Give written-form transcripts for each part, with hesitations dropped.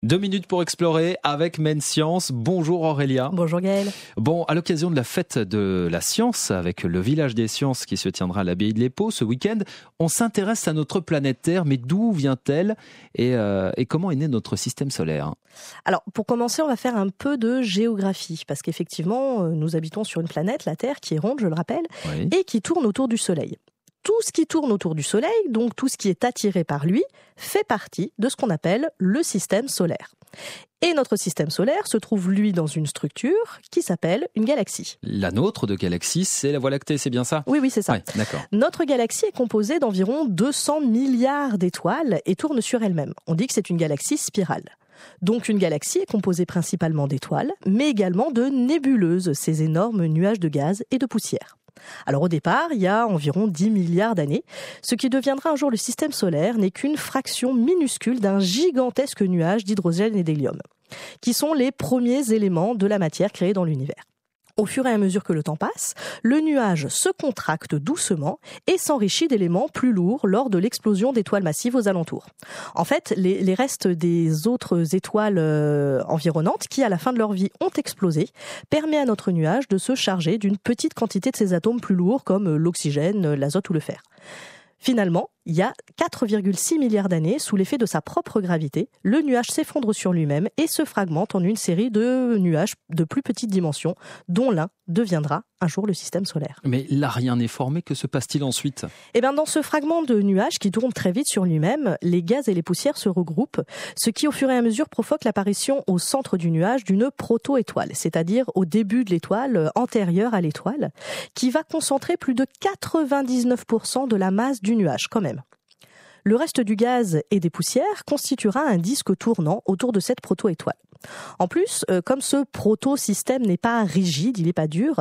2 minutes pour explorer avec Men Science. Bonjour Aurélia. Bonjour Gaël. Bon, à l'occasion de la fête de la science, avec le village des sciences qui se tiendra à l'abbaye de l'Épau ce week-end, on s'intéresse à notre planète Terre. Mais d'où vient-elle et comment est né notre système solaire? Alors, pour commencer, on va faire un peu de géographie, parce qu'effectivement, nous habitons sur une planète, la Terre, qui est ronde, je le rappelle, Oui. et qui tourne autour du Soleil. Tout ce qui tourne autour du Soleil, donc tout ce qui est attiré par lui, fait partie de ce qu'on appelle le système solaire. Et notre système solaire se trouve, lui, dans une structure qui s'appelle une galaxie. La nôtre de galaxie, c'est la Voie lactée, c'est bien ça? Oui, c'est ça. Ouais, d'accord. Notre galaxie est composée d'environ 200 milliards d'étoiles et tourne sur elle-même. On dit que c'est une galaxie spirale. Donc une galaxie est composée principalement d'étoiles, mais également de nébuleuses, ces énormes nuages de gaz et de poussière. Alors au départ, il y a environ 10 milliards d'années. Ce qui deviendra un jour le système solaire n'est qu'une fraction minuscule d'un gigantesque nuage d'hydrogène et d'hélium, qui sont les premiers éléments de la matière créée dans l'univers. Au fur et à mesure que le temps passe, le nuage se contracte doucement et s'enrichit d'éléments plus lourds lors de l'explosion d'étoiles massives aux alentours. En fait, les restes des autres étoiles environnantes qui, à la fin de leur vie, ont explosé, permet à notre nuage de se charger d'une petite quantité de ces atomes plus lourds comme l'oxygène, l'azote ou le fer. Finalement, il y a 4,6 milliards d'années, sous l'effet de sa propre gravité, le nuage s'effondre sur lui-même et se fragmente en une série de nuages de plus petite dimension, dont l'un deviendra un jour le système solaire. Mais là, rien n'est formé. Que se passe-t-il ensuite? Et bien, dans ce fragment de nuage qui tourne très vite sur lui-même, les gaz et les poussières se regroupent, ce qui au fur et à mesure provoque l'apparition au centre du nuage d'une proto-étoile, c'est-à-dire au début de l'étoile, antérieure à l'étoile, qui va concentrer plus de 99% de la masse du nuage quand même. Le reste du gaz et des poussières constituera un disque tournant autour de cette proto-étoile. En plus, comme ce proto-système n'est pas rigide, il n'est pas dur,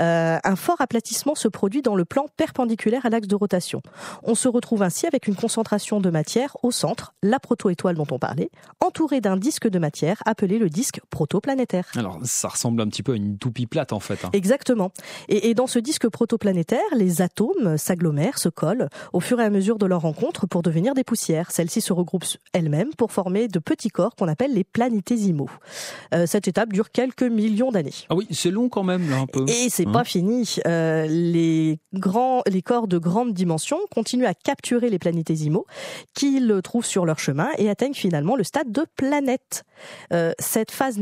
un fort aplatissement se produit dans le plan perpendiculaire à l'axe de rotation. On se retrouve ainsi avec une concentration de matière au centre, la proto-étoile dont on parlait, entourée d'un disque de matière appelé le disque protoplanétaire. Alors, ça ressemble un petit peu à une toupie plate en fait. Exactement. Et dans ce disque protoplanétaire, les atomes s'agglomèrent, se collent au fur et à mesure de leur rencontre pour devenir des poussières. Celles-ci se regroupent elles-mêmes pour former de petits corps qu'on appelle les planétésimaux. Cette étape dure quelques millions d'années. Ah oui, c'est long quand même là un peu. Et c'est pas fini. Les corps de grande dimension continuent à capturer les planétésimaux qu'ils trouvent sur leur chemin et atteignent finalement le stade de planète. Cette phase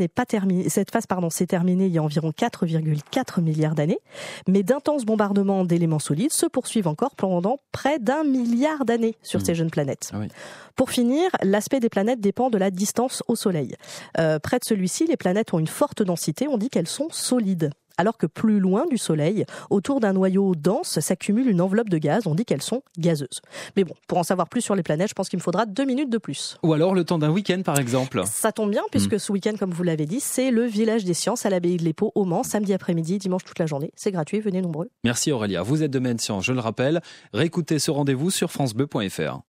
s'est terminée il y a environ 4,4 milliards d'années, mais d'intenses bombardements d'éléments solides se poursuivent encore pendant près d'1 milliard d'années sur ces jeunes planètes. Ah oui. Pour finir, l'aspect des planètes dépend de la distance au Soleil. Près de celui-ci, les planètes ont une forte densité, on dit qu'elles sont solides. Alors que plus loin du Soleil, autour d'un noyau dense, s'accumule une enveloppe de gaz, on dit qu'elles sont gazeuses. Mais bon, pour en savoir plus sur les planètes, je pense qu'il me faudra 2 minutes de plus. Ou alors le temps d'un week-end par exemple. Ça tombe bien, puisque ce week-end, comme vous l'avez dit, c'est le village des sciences à l'abbaye de l'Épau, au Mans, samedi après-midi, dimanche toute la journée. C'est gratuit, venez nombreux. Merci Aurélia, vous êtes de Men Science, je le rappelle. Réécoutez ce rendez-vous sur francebleu.fr.